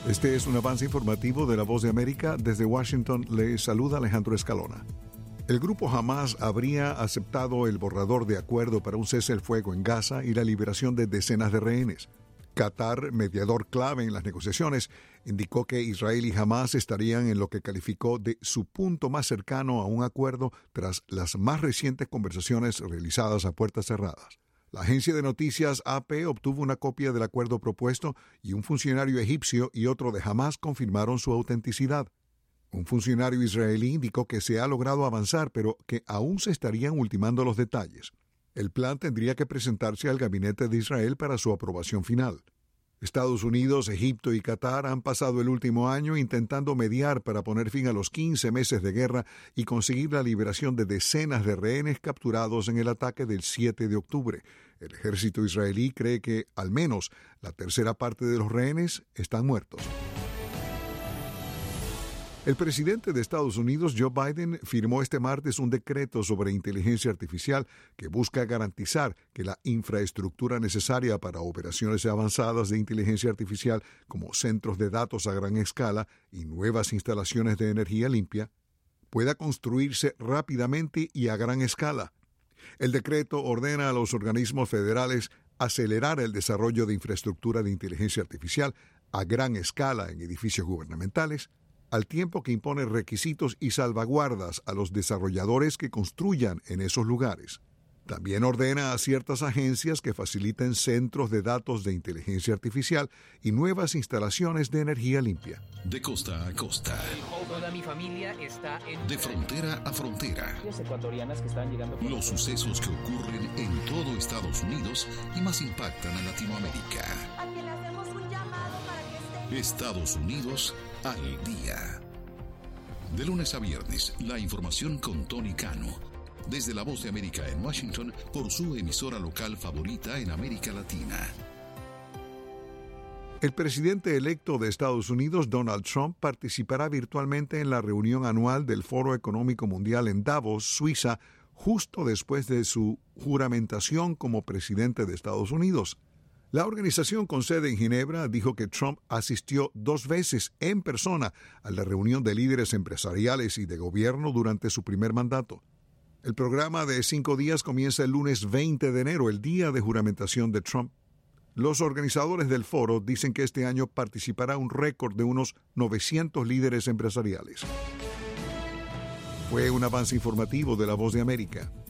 Este es un avance informativo de La Voz de América. Desde Washington le saluda Alejandro Escalona. El grupo Hamas habría aceptado el borrador de acuerdo para un cese el fuego en Gaza y la liberación de decenas de rehenes. Qatar, mediador clave en las negociaciones, indicó que Israel y Hamas estarían en lo que calificó de su punto más cercano a un acuerdo tras las más recientes conversaciones realizadas a puertas cerradas. La agencia de noticias AP obtuvo una copia del acuerdo propuesto y un funcionario egipcio y otro de Hamas confirmaron su autenticidad. Un funcionario israelí indicó que se ha logrado avanzar, pero que aún se estarían ultimando los detalles. El plan tendría que presentarse al gabinete de Israel para su aprobación final. Estados Unidos, Egipto y Qatar han pasado el último año intentando mediar para poner fin a los 15 meses de guerra y conseguir la liberación de decenas de rehenes capturados en el ataque del 7 de octubre. El ejército israelí cree que al menos la tercera parte de los rehenes están muertos. El presidente de Estados Unidos, Joe Biden, firmó este martes un decreto sobre inteligencia artificial que busca garantizar que la infraestructura necesaria para operaciones avanzadas de inteligencia artificial, como centros de datos a gran escala y nuevas instalaciones de energía limpia, pueda construirse rápidamente y a gran escala. El decreto ordena a los organismos federales acelerar el desarrollo de infraestructura de inteligencia artificial a gran escala en edificios gubernamentales, al tiempo que impone requisitos y salvaguardas a los desarrolladores que construyan en esos lugares. También ordena a ciertas agencias que faciliten centros de datos de inteligencia artificial y nuevas instalaciones de energía limpia. De costa a costa. Toda mi familia está en... De frontera a frontera. Ecuatorianas que están llegando... Los sucesos que ocurren en todo Estados Unidos y más impactan a Latinoamérica. A quien le hacemos un llamado para que esté... Estados Unidos al día. De lunes a viernes, la información con Tony Cano. Desde La Voz de América en Washington, por su emisora local favorita en América Latina. El presidente electo de Estados Unidos, Donald Trump, participará virtualmente en la reunión anual del Foro Económico Mundial en Davos, Suiza, justo después de su juramentación como presidente de Estados Unidos. La organización con sede en Ginebra dijo que Trump asistió 2 veces en persona a la reunión de líderes empresariales y de gobierno durante su primer mandato. El programa de 5 días comienza el lunes 20 de enero, el día de juramentación de Trump. Los organizadores del foro dicen que este año participará un récord de unos 900 líderes empresariales. Fue un avance informativo de La Voz de América.